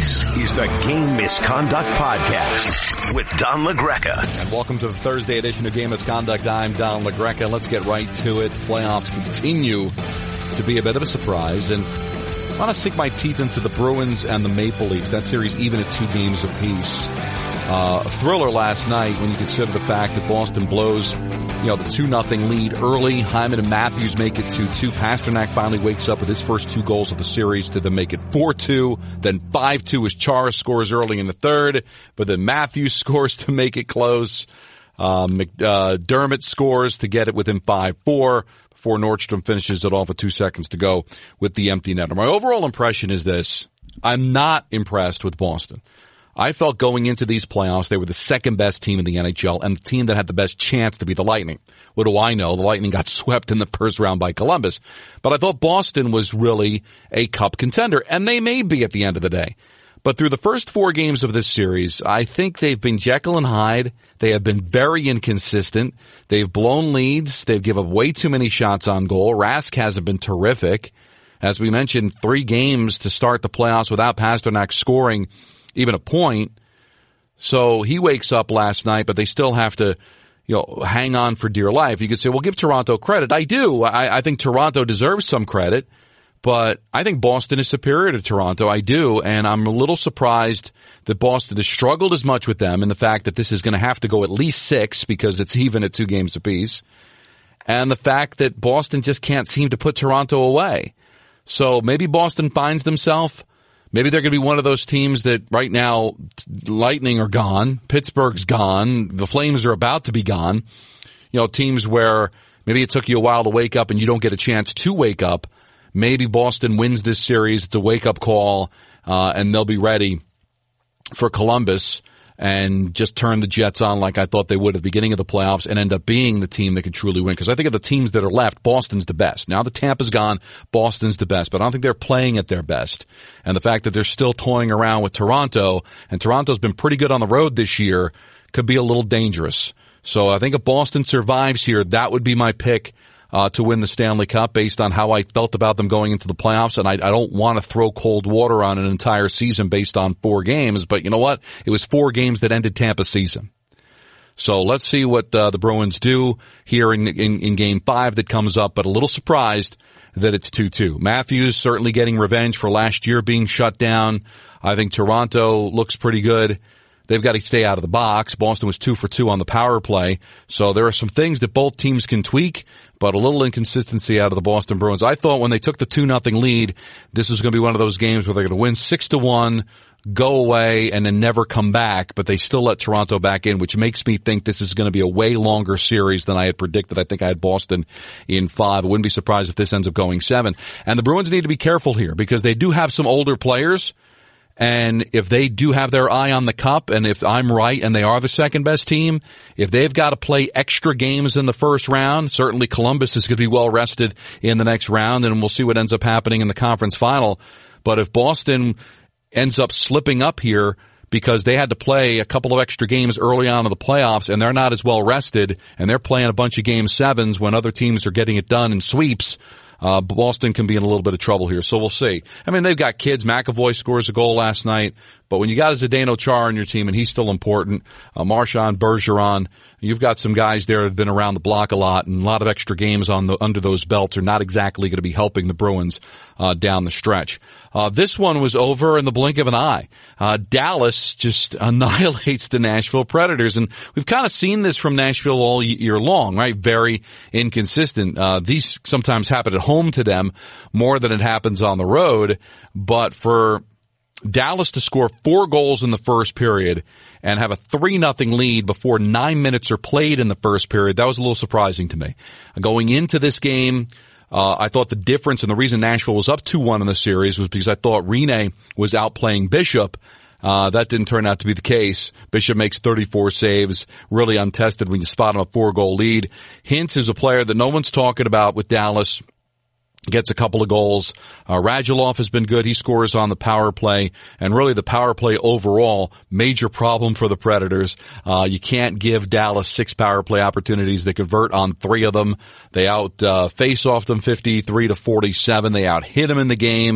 This is the Game Misconduct Podcast with Don LaGreca. And welcome to the Thursday edition of Game Misconduct. I'm Don LaGreca. Let's get right to it. Playoffs continue to be a bit of a surprise, and I want to sink my teeth into the Bruins and the Maple Leafs. That series even at 2 games apiece. A thriller last night when you consider the fact that Boston blows, the 2-0 lead early. Hyman and Matthews make it 2-2. Pastrnak finally wakes up with his first 2 goals of the series to then make it 4-2. Then 5-2 as Chara scores early in the third, but then Matthews scores to make it close. McDermott scores to get it within 5-4 before Nordstrom finishes it off with 2 seconds to go with the empty netter. My overall impression is this. I'm not impressed with Boston. I felt going into these playoffs, they were the second best team in the NHL and the team that had the best chance to be the Lightning. What do I know? The Lightning got swept in the first round by Columbus. But I thought Boston was really a cup contender, and they may be at the end of the day. But through the first 4 games of this series, I think they've been Jekyll and Hyde. They have been very inconsistent. They've blown leads. They've given up way too many shots on goal. Rask hasn't been terrific. As we mentioned, 3 games to start the playoffs without Pastrnak scoring even a point. So he wakes up last night, but they still have to, hang on for dear life. You could say, well, give Toronto credit. I do. I think Toronto deserves some credit, but I think Boston is superior to Toronto. I do. And I'm a little surprised that Boston has struggled as much with them, and the fact that this is going to have to go at least 6 because it's even at 2 games apiece. And the fact that Boston just can't seem to put Toronto away. So maybe Boston finds themselves. Maybe they're going to be one of those teams that right now, Lightning are gone, Pittsburgh's gone, the Flames are about to be gone. Teams where maybe it took you a while to wake up and you don't get a chance to wake up. Maybe Boston wins this series, it's a wake-up call, and they'll be ready for Columbus and just turn the Jets on like I thought they would at the beginning of the playoffs and end up being the team that could truly win. Because I think of the teams that are left, Boston's the best. Now that Tampa's gone, Boston's the best. But I don't think they're playing at their best. And the fact that they're still toying around with Toronto, and Toronto's been pretty good on the road this year, could be a little dangerous. So I think if Boston survives here, that would be my pick to win the Stanley Cup based on how I felt about them going into the playoffs. And I don't want to throw cold water on an entire season based on 4 games. But you know what? It was 4 games that ended Tampa's season. So let's see what the Bruins do here in Game 5 that comes up. But a little surprised that it's 2-2. Matthews certainly getting revenge for last year being shut down. I think Toronto looks pretty good. They've got to stay out of the box. Boston was 2 for 2 on the power play. So there are some things that both teams can tweak, but a little inconsistency out of the Boston Bruins. I thought when they took the 2-0 lead, this was going to be one of those games where they're going to win 6-1, go away, and then never come back, but they still let Toronto back in, which makes me think this is going to be a way longer series than I had predicted. I think I had Boston in 5. I wouldn't be surprised if this ends up going 7. And the Bruins need to be careful here because they do have some older players. And if they do have their eye on the cup, and if I'm right and they are the second best team, if they've got to play extra games in the first round, certainly Columbus is going to be well rested in the next round, and we'll see what ends up happening in the conference final. But if Boston ends up slipping up here because they had to play a couple of extra games early on in the playoffs and they're not as well rested and they're playing a bunch of game 7s when other teams are getting it done in sweeps, Boston can be in a little bit of trouble here, so we'll see. I mean, they've got kids. McAvoy scores a goal last night, but when you got a Zdeno Chara on your team, and he's still important, Marchand, Bergeron, you've got some guys there that have been around the block a lot, and a lot of extra games under those belts are not exactly going to be helping the Bruins down the stretch. This one was over in the blink of an eye. Dallas just annihilates the Nashville Predators, and we've kind of seen this from Nashville all year long, right? Very inconsistent. These sometimes happen at home to them more than it happens on the road, but for Dallas to score 4 goals in the first period and have a 3-0 lead before 9 minutes are played in the first period, that was a little surprising to me. Going into this game, I thought the difference and the reason Nashville was up 2-1 in the series was because I thought Rinne was outplaying Bishop. That didn't turn out to be the case. Bishop makes 34 saves, really untested when you spot him a 4-goal lead. Hintz is a player that no one's talking about with Dallas. Gets a couple of goals. Radulov has been good. He scores on the power play. And really the power play overall, major problem for the Predators. You can't give Dallas 6 power play opportunities. They convert on 3 of them. They face off them 53-47. They out hit them in the game.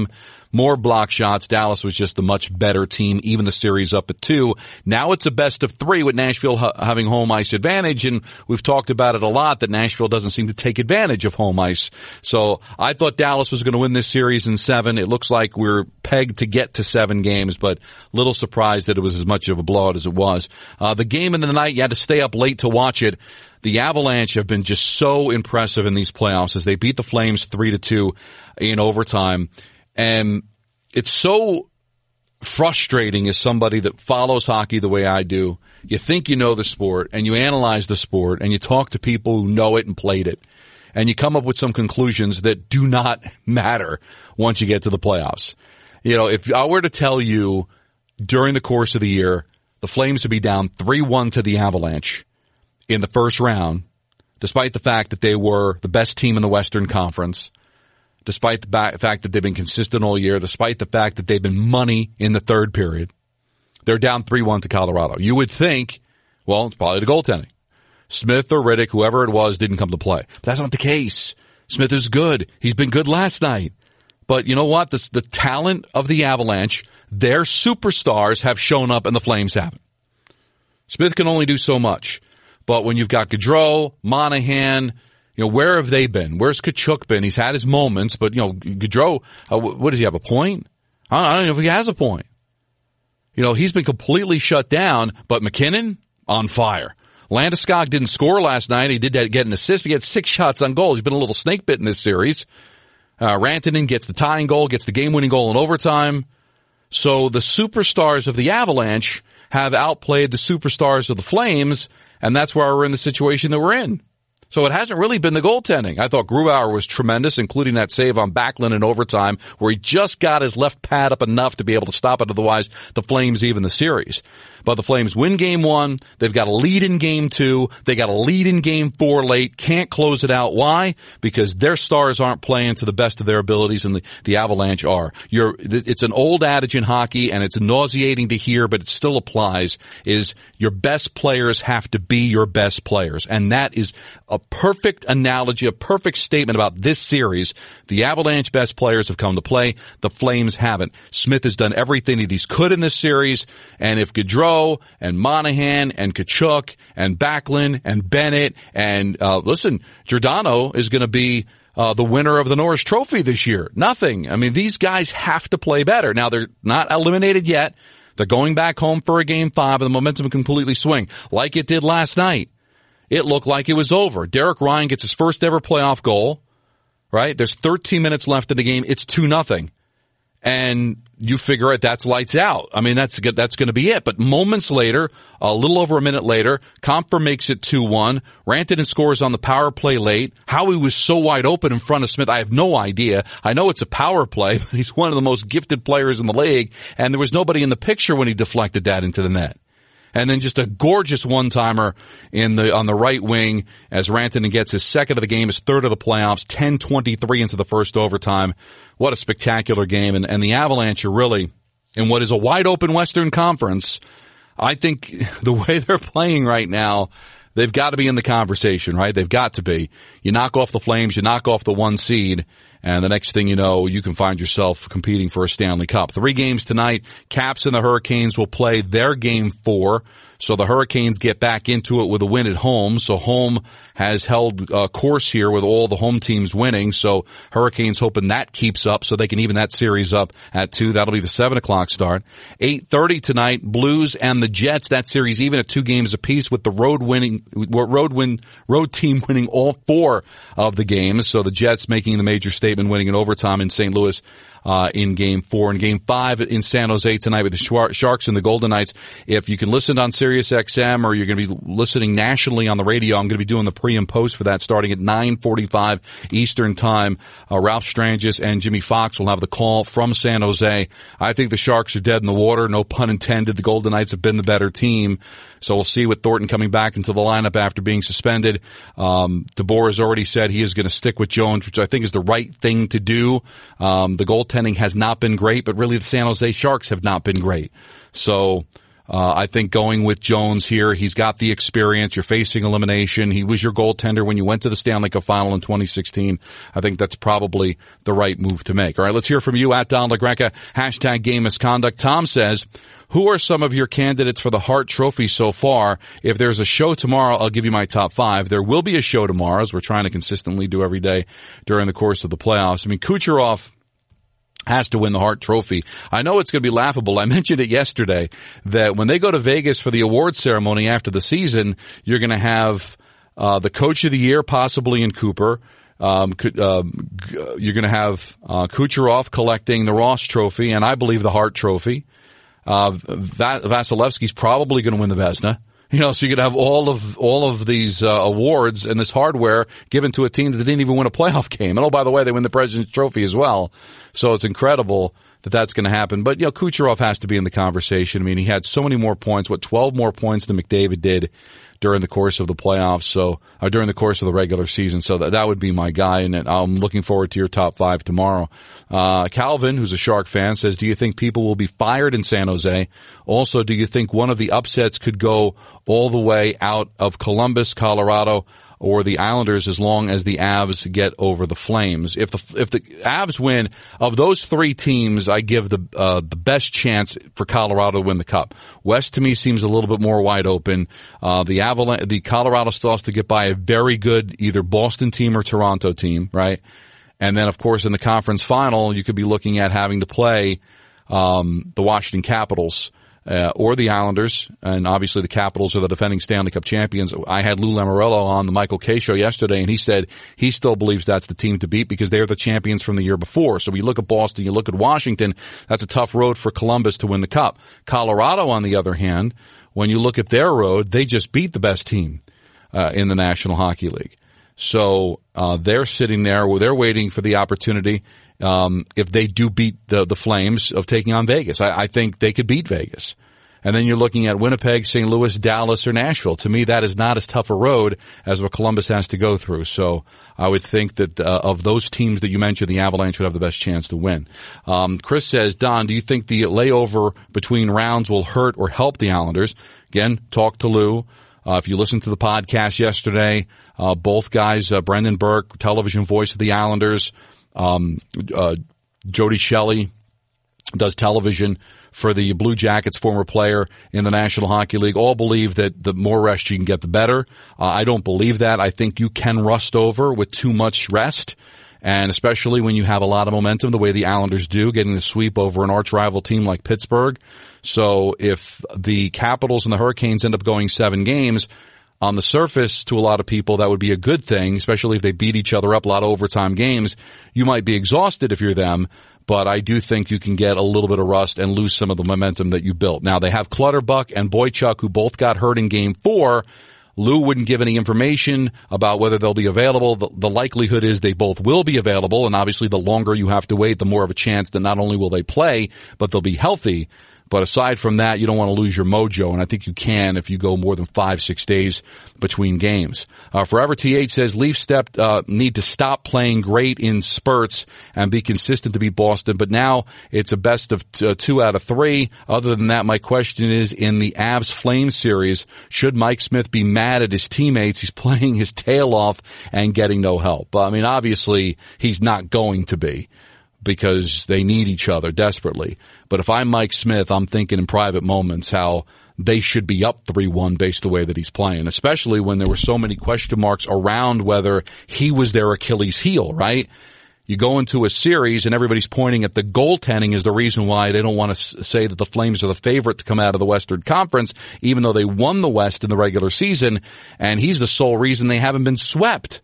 more block shots. Dallas was just a much better team, even the series up at 2. Now it's a best of 3 with Nashville having home ice advantage, and we've talked about it a lot that Nashville doesn't seem to take advantage of home ice. So I thought Dallas was going to win this series in 7. It looks like we're pegged to get to 7 games, but little surprised that it was as much of a blowout as it was. The game in the night, you had to stay up late to watch it. The Avalanche have been just so impressive in these playoffs as they beat the Flames 3-2 in overtime. And it's so frustrating as somebody that follows hockey the way I do. You think you know the sport and you analyze the sport and you talk to people who know it and played it. And you come up with some conclusions that do not matter once you get to the playoffs. You know, if I were to tell you during the course of the year, the Flames would be down 3-1 to the Avalanche in the first round, despite the fact that they were the best team in the Western Conference, despite the fact that they've been consistent all year, despite the fact that they've been money in the third period, they're down 3-1 to Colorado. You would think, well, it's probably the goaltending. Smith or Riddick, whoever it was, didn't come to play. But that's not the case. Smith is good. He's been good last night. But you know what? The talent of the Avalanche, their superstars have shown up and the Flames haven't. Smith can only do so much. But when you've got Gaudreau, Monahan, you know, where have they been? Where's Tkachuk been? He's had his moments, but, you know, Gaudreau, what does he have, a point? I don't know if he has a point. You know, he's been completely shut down, but McKinnon, on fire. Landeskog didn't score last night. He did get an assist. He had 6 shots on goal. He's been a little snake bit in this series. Rantanen gets the tying goal, gets the game-winning goal in overtime. So the superstars of the Avalanche have outplayed the superstars of the Flames, and that's why we're in the situation that we're in. So it hasn't really been the goaltending. I thought Grubauer was tremendous, including that save on Backlund in overtime, where he just got his left pad up enough to be able to stop it. Otherwise, the Flames even the series. But the Flames win game 1. They've got a lead in game 2. They got a lead in game 4 late. Can't close it out. Why? Because their stars aren't playing to the best of their abilities, and the Avalanche are. It's an old adage in hockey, and it's nauseating to hear, but it still applies, is your best players have to be your best players. And that is a perfect analogy, a perfect statement about this series. The Avalanche best players have come to play. The Flames haven't. Smith has done everything that he's could in this series, and if Gaudreau and Monahan and Tkachuk and Backlund and Bennett and Giordano is going to be the winner of the Norris Trophy this year. Nothing. I mean, these guys have to play better. Now, they're not eliminated yet. They're going back home for a game 5, and the momentum can completely swing like it did last night. It looked like it was over. Derek Ryan gets his first ever playoff goal, right? There's 13 minutes left in the game. It's 2-0. And you figure it, that's lights out. I mean, that's going to be it. But moments later, a little over a minute later, Compher makes it 2-1. Rantanen scores on the power play late. How he was so wide open in front of Smith, I have no idea. I know it's a power play, but he's one of the most gifted players in the league. And there was nobody in the picture when he deflected that into the net. And then just a gorgeous one-timer on the right wing as Rantanen gets his second of the game, his third of the playoffs, 10:23 into the first overtime. What a spectacular game. And the Avalanche are really, in what is a wide-open Western Conference, I think the way they're playing right now, they've got to be in the conversation, right? They've got to be. You knock off the Flames, you knock off the 1 seed, and the next thing you know, you can find yourself competing for a Stanley Cup. 3 games tonight. Caps and the Hurricanes will play their game 4. So the Hurricanes get back into it with a win at home. So home has held course here with all the home teams winning. So Hurricanes hoping that keeps up so they can even that series up at 2. That'll be the 7 o'clock start. 8:30 tonight, Blues and the Jets. That series even at 2 games apiece with the road team winning all 4 of the games. So the Jets making the major statement, winning in overtime in St. Louis in Game 4. And Game 5 in San Jose tonight with the Sharks and the Golden Knights. If you can listen on Sirius XM or you're going to be listening nationally on the radio, I'm going to be doing the pre and post for that starting at 9:45 Eastern Time. Ralph Strangis and Jimmy Fox will have the call from San Jose. I think the Sharks are dead in the water. No pun intended. The Golden Knights have been the better team. So we'll see with Thornton coming back into the lineup after being suspended. DeBoer has already said he is going to stick with Jones, which I think is the right thing to do. The goaltending has not been great, but really the San Jose Sharks have not been great. So I think going with Jones here, he's got the experience. You're facing elimination. He was your goaltender when you went to the Stanley Cup final in 2016. I think that's probably the right move to make. All right, let's hear from you at Don LaGreca, hashtag game misconduct. Tom says, who are some of your candidates for the Hart Trophy so far? If there's a show tomorrow, I'll give you my top 5. There will be a show tomorrow, as we're trying to consistently do every day during the course of the playoffs. I mean, Kucherov has to win the Hart Trophy. I know it's going to be laughable. I mentioned it yesterday that when they go to Vegas for the awards ceremony after the season, you're going to have the Coach of the Year possibly in Cooper. You're going to have Kucherov collecting the Ross Trophy and I believe the Hart Trophy. Vasilevsky's probably going to win the Vezina. You know, so you could have all of these awards and this hardware given to a team that didn't even win a playoff game. And oh, by the way, they win the President's Trophy as well. So it's incredible that that's going to happen. But, you know, Kucherov has to be in the conversation. I mean, he had so many more points, 12 more points than McDavid did during the course of the playoffs, or during the course of the regular season. So that would be my guy, and I'm looking forward to your top 5 tomorrow. Calvin, who's a Shark fan, says, do you think people will be fired in San Jose? Also, do you think one of the upsets could go all the way out of Columbus, Colorado, or the Islanders as long as the Avs get over the Flames? If the Avs win, of those 3 teams, I give the best chance for Colorado to win the Cup. West to me seems a little bit more wide open. The Colorado still has to get by a very good either Boston team or Toronto team, right? And then of course in the conference final, you could be looking at having to play the Washington Capitals. Or the Islanders, and obviously the Capitals are the defending Stanley Cup champions. I had Lou Lamoriello on the Michael Kay show yesterday, and he said he still believes that's the team to beat because they're the champions from the year before. So you look at Boston, you look at Washington, that's a tough road for Columbus to win the Cup. Colorado, on the other hand, when you look at their road, they just beat the best team in the National Hockey League. So they're sitting there, they're waiting for the opportunity. If they do beat the Flames of taking on Vegas. I think they could beat Vegas. And then you're looking at Winnipeg, St. Louis, Dallas, or Nashville. To me, that is not as tough a road as what Columbus has to go through. So I would think that of those teams that you mentioned, the Avalanche would have the best chance to win. Chris says, Don, do you think the layover between rounds will hurt or help the Islanders? Again, talk to Lou. If you listened to the podcast yesterday, both guys, Brendan Burke, television voice of the Islanders, Jody Shelley does television for the Blue Jackets, former player in the National Hockey League, all believe that the more rest you can get, the better. I don't believe that. I think you can rust over with too much rest, and especially when you have a lot of momentum, the way the Islanders do, getting the sweep over an arch-rival team like Pittsburgh. So if the Capitals and the Hurricanes end up going 7 games, on the surface, to a lot of people, that would be a good thing, especially if they beat each other up, a lot of overtime games. You might be exhausted if you're them, but I do think you can get a little bit of rust and lose some of the momentum that you built. Now, they have Clutterbuck and Boychuk, who both got hurt in Game 4. Lou wouldn't give any information about whether they'll be available. The likelihood is they both will be available, and obviously the longer you have to wait, the more of a chance that not only will they play, but they'll be healthy. But aside from that, you don't want to lose your mojo, and I think you can if you go more than 5-6 days between games. Forever TH says Leafs need to stop playing great in spurts and be consistent to beat Boston, but now it's a best of 2 out of 3. Other than that, my question is, in the Avs-Flames series, should Mike Smith be mad at his teammates? He's playing his tail off and getting no help. I mean, obviously, he's not going to be, because they need each other desperately. But if I'm Mike Smith, I'm thinking in private moments how they should be up 3-1 based the way that he's playing, especially when there were so many question marks around whether he was their Achilles heel, right? You go into a series and everybody's pointing at the goaltending as the reason why they don't want to say that the Flames are the favorite to come out of the Western Conference, even though they won the West in the regular season, and he's the sole reason they haven't been swept.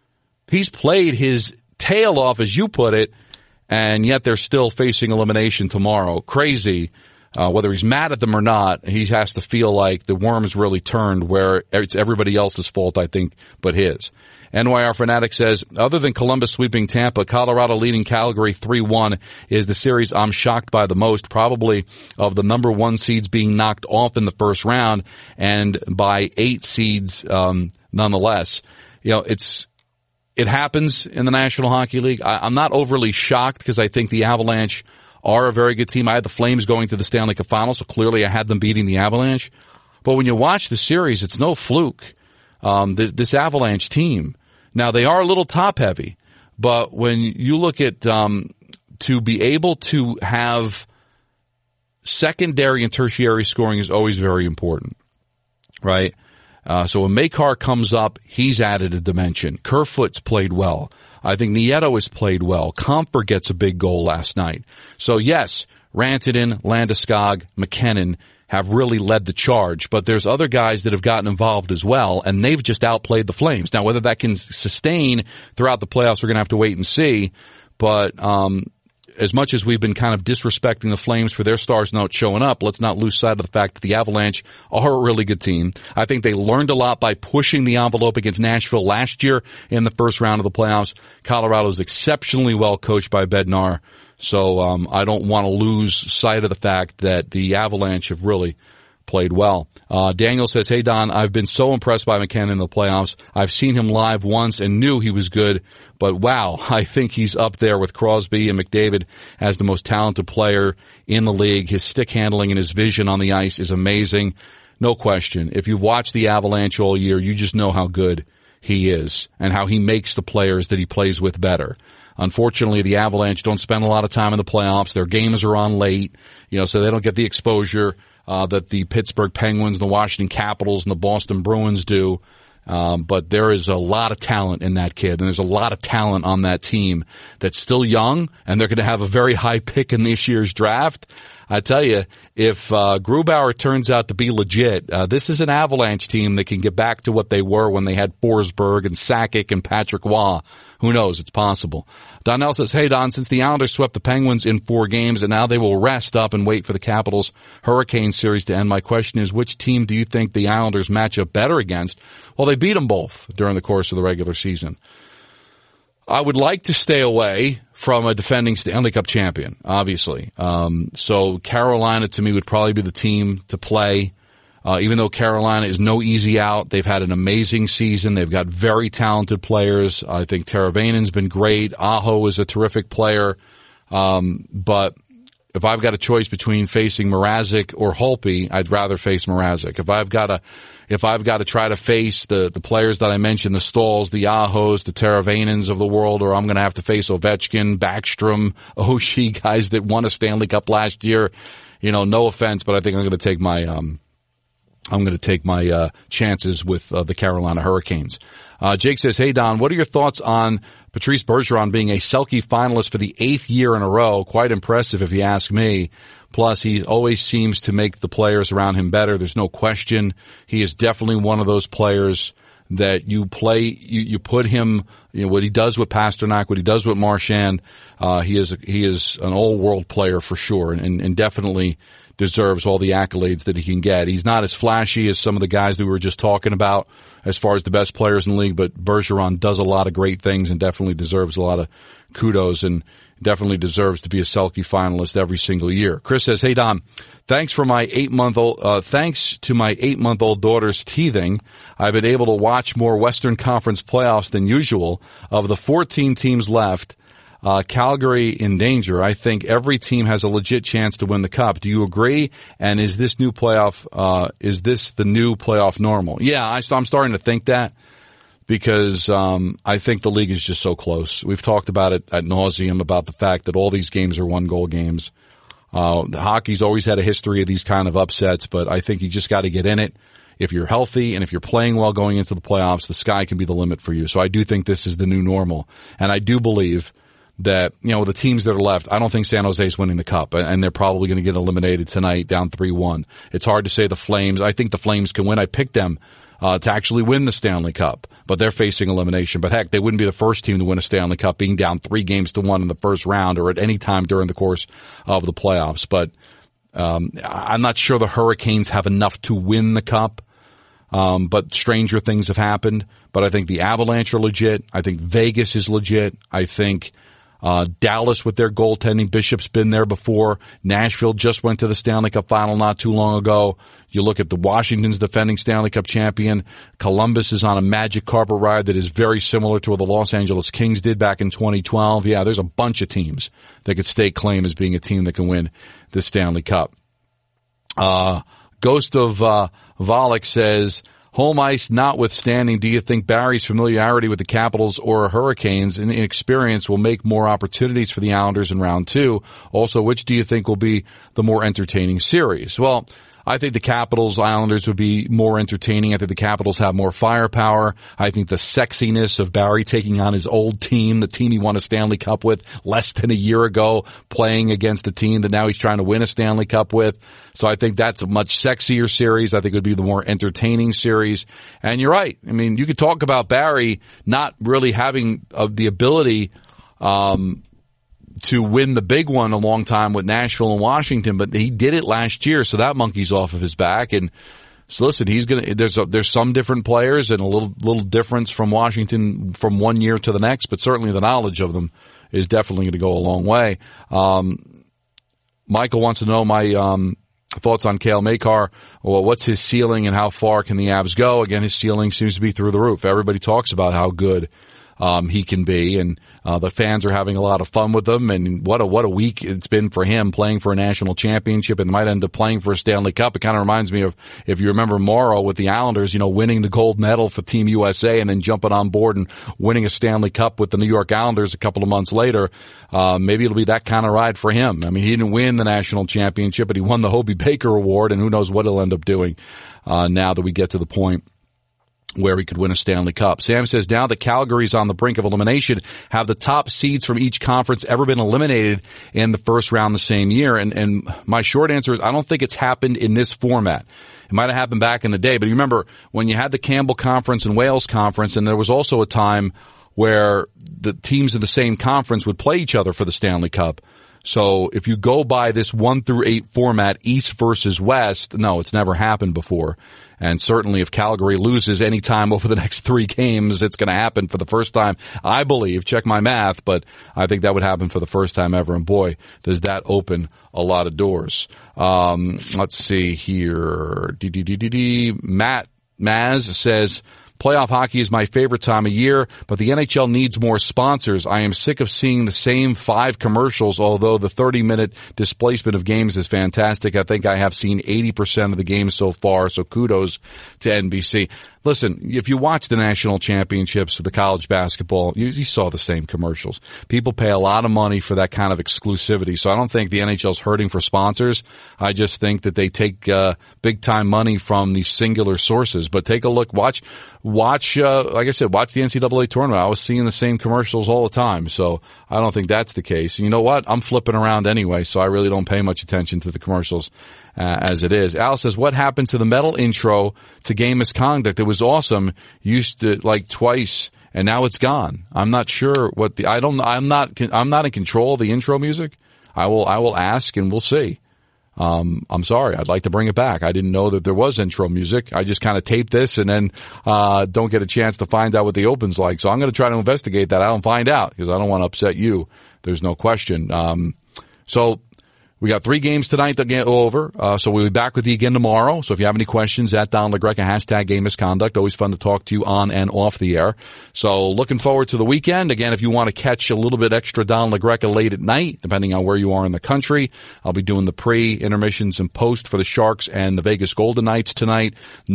He's played his tail off, as you put it, and yet they're still facing elimination tomorrow. Crazy. Whether he's mad at them or not, he has to feel like the worm's really turned where it's everybody else's fault, I think, but his. NYR Fanatic says, other than Columbus sweeping Tampa, Colorado leading Calgary 3-1 is the series I'm shocked by the most, probably of the number 1 seeds being knocked off in the first round, and by 8 seeds nonetheless. You know, it happens in the National Hockey League. I'm not overly shocked because I think the Avalanche are a very good team. I had the Flames going to the Stanley Cup Finals, so clearly I had them beating the Avalanche. But when you watch the series, it's no fluke. This Avalanche team, now they are a little top heavy, but when you look at to be able to have secondary and tertiary scoring is always very important, right? So when Makar comes up, he's added a dimension. Kerfoot's played well. I think Nieto has played well. Comfer gets a big goal last night. So yes, Rantanen, Landeskog, McKinnon have really led the charge, but there's other guys that have gotten involved as well, and they've just outplayed the Flames. Now, whether that can sustain throughout the playoffs, we're going to have to wait and see, but as much as we've been kind of disrespecting the Flames for their stars not showing up, let's not lose sight of the fact that the Avalanche are a really good team. I think they learned a lot by pushing the envelope against Nashville last year in the first round of the playoffs. Colorado is exceptionally well coached by Bednar, so I don't want to lose sight of the fact that the Avalanche have really played well. Daniel says, hey Don, I've been so impressed by McKinnon in the playoffs. I've seen him live once and knew he was good, but wow, I think he's up there with Crosby and McDavid as the most talented player in the league. His stick handling and his vision on the ice is amazing. No question. If you've watched the Avalanche all year, you just know how good he is and how he makes the players that he plays with better. Unfortunately, the Avalanche don't spend a lot of time in the playoffs. Their games are on late, so they don't get the exposure that the Pittsburgh Penguins, the Washington Capitals, and the Boston Bruins do. But there is a lot of talent in that kid, and there's a lot of talent on that team that's still young, and they're going to have a very high pick in this year's draft. I tell you, if Grubauer turns out to be legit, this is an Avalanche team that can get back to what they were when they had Forsberg and Sakic and Patrick Waugh. Who knows? It's possible. Donnell says, hey Don, since the Islanders swept the Penguins in 4 games and now they will rest up and wait for the Capitals Hurricane series to end, my question is, which team do you think the Islanders match up better against? Well, they beat them both during the course of the regular season. I would like to stay away from a defending Stanley Cup champion, obviously. So Carolina to me would probably be the team to play. Even though Carolina is no easy out, they've had an amazing season. They've got very talented players. I think Teravainen's been great. Aho is a terrific player. But if I've got a choice between facing Mrazek or Holtby, I'd rather face Mrazek. If I've got to try to face the players that I mentioned, the Stalls, the Ahos, the Teravainens of the world, or I'm going to have to face Ovechkin, Backstrom, Oshie, guys that won a Stanley Cup last year, no offense, but I think I'm going to take my chances with the Carolina Hurricanes. Jake says, hey Don, what are your thoughts on Patrice Bergeron being a Selke finalist for the 8th year in a row? Quite impressive if you ask me. Plus, he always seems to make the players around him better. There's no question. He is definitely one of those players that you put him, what he does with Pasternak, what he does with Marchand. He is an all-world player for sure, and definitely deserves all the accolades that he can get. He's not as flashy as some of the guys that we were just talking about as far as the best players in the league, but Bergeron does a lot of great things and definitely deserves a lot of kudos and definitely deserves to be a Selke finalist every single year. Chris says, hey Don, thanks to my 8-month-old daughter's teething, I've been able to watch more Western Conference playoffs than usual. Of the 14 teams left, Calgary in danger. I think every team has a legit chance to win the cup. Do you agree? And is this the new playoff normal? Yeah, I'm starting to think that because I think the league is just so close. We've talked about it ad nauseum about the fact that all these games are 1-goal games. The hockey's always had a history of these kind of upsets, but I think you just got to get in it. If you're healthy and if you're playing well going into the playoffs, the sky can be the limit for you. So I do think this is the new normal. And I do believe that, the teams that are left, I don't think San Jose is winning the cup, and they're probably going to get eliminated tonight down 3-1. It's hard to say the Flames. I think the Flames can win. I picked them to actually win the Stanley Cup, but they're facing elimination. But heck, they wouldn't be the first team to win a Stanley Cup being down 3-1 in the first round or at any time during the course of the playoffs. But I'm not sure the Hurricanes have enough to win the cup. But stranger things have happened. But I think the Avalanche are legit. I think Vegas is legit. I think Dallas with their goaltending. Bishop's been there before. Nashville just went to the Stanley Cup final not too long ago. You look at the Washington's defending Stanley Cup champion. Columbus is on a magic carpet ride that is very similar to what the Los Angeles Kings did back in 2012. Yeah, there's a bunch of teams that could stake claim as being a team that can win the Stanley Cup. Ghost of Volek says, home ice notwithstanding, do you think Barry's familiarity with the Capitals or Hurricanes and experience will make more opportunities for the Islanders in round 2? Also, which do you think will be the more entertaining series? Well, I think the Capitals Islanders would be more entertaining. I think the Capitals have more firepower. I think the sexiness of Barry taking on his old team, the team he won a Stanley Cup with less than a year ago, playing against the team that now he's trying to win a Stanley Cup with. So I think that's a much sexier series. I think it would be the more entertaining series. And you're right. I mean, you could talk about Barry not really having the ability, to win the big one a long time with Nashville and Washington, but he did it last year, so that monkey's off of his back. And so listen, there's some different players and a little difference from Washington from one year to the next, but certainly the knowledge of them is definitely going to go a long way. Michael wants to know my thoughts on Cale Makar. Well, what's his ceiling and how far can the Avs go? Again, his ceiling seems to be through the roof. Everybody talks about how good he can be, and the fans are having a lot of fun with him. And what a week it's been for him, playing for a national championship and might end up playing for a Stanley Cup. It kind of reminds me of, if you remember Morrow with the Islanders, winning the gold medal for Team USA and then jumping on board and winning a Stanley Cup with the New York Islanders a couple of months later. Maybe it'll be that kind of ride for him. I mean, he didn't win the national championship, but he won the Hobie Baker Award, and who knows what he'll end up doing now that we get to the point where he could win a Stanley Cup. Sam says, now that Calgary's on the brink of elimination, have the top seeds from each conference ever been eliminated in the first round the same year? And my short answer is, I don't think it's happened in this format. It might have happened back in the day, but you remember when you had the Campbell Conference and Wales Conference, and there was also a time where the teams in the same conference would play each other for the Stanley Cup. So if you go by this 1-8 format, East versus West, no, it's never happened before. And certainly if Calgary loses any time over the next 3 games, it's going to happen for the first time, I believe. Check my math, but I think that would happen for the first time ever. And boy, does that open a lot of doors. Let's see here. Matt Maz says, playoff hockey is my favorite time of year, but the NHL needs more sponsors. I am sick of seeing the same 5 commercials, although the 30-minute displacement of games is fantastic. I think I have seen 80% of the games so far, so kudos to NBC. Listen, if you watch the national championships of the college basketball, you saw the same commercials. People pay a lot of money for that kind of exclusivity, so I don't think the NHL's hurting for sponsors. I just think that they take big-time money from these singular sources. But take a look, watch, like I said, watch the NCAA tournament. I was seeing the same commercials all the time, so I don't think that's the case. And you know what? I'm flipping around anyway, so I really don't pay much attention to the commercials as it is. Al says, what happened to the metal intro to Game Misconduct? It was awesome. Used to like twice, and now it's gone. I'm not sure what I'm not in control of the intro music. I will ask and we'll see. I'm sorry. I'd like to bring it back. I didn't know that there was intro music. I just kind of taped this and then, don't get a chance to find out what the open's like. So I'm going to try to investigate that. I don't find out because I don't want to upset you. There's no question. So we got 3 games tonight that get over. So we'll be back with you again tomorrow. So if you have any questions, at Don LaGreca, hashtag Game Misconduct. Always fun to talk to you on and off the air. So looking forward to the weekend. Again, if you want to catch a little bit extra Don LaGreca late at night, depending on where you are in the country, I'll be doing the pre-intermissions and post for the Sharks and the Vegas Golden Knights tonight.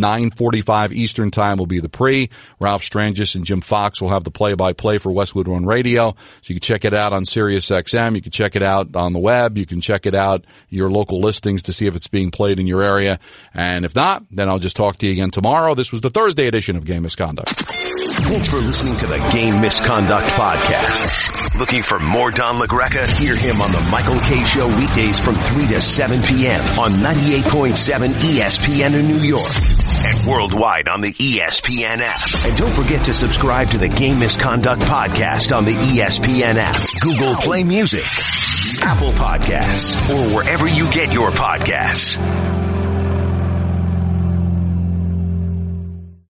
9:45 Eastern time will be the pre. Ralph Strangis and Jim Fox will have the play-by-play for Westwood One Radio. So you can check it out on Sirius XM. You can check it out on the web. You can check it out your local listings to see if it's being played in your area. And if not, then I'll just talk to you again tomorrow. This was the Thursday edition of Game Misconduct. Thanks for listening to the Game Misconduct Podcast. Looking for more Don LaGreca? Hear him on the Michael Kay Show weekdays from 3 to 7 p.m. on 98.7 ESPN in New York and worldwide on the ESPN app. And don't forget to subscribe to the Game Misconduct Podcast on the ESPN app, Google Play Music, Apple Podcasts, or wherever you get your podcasts.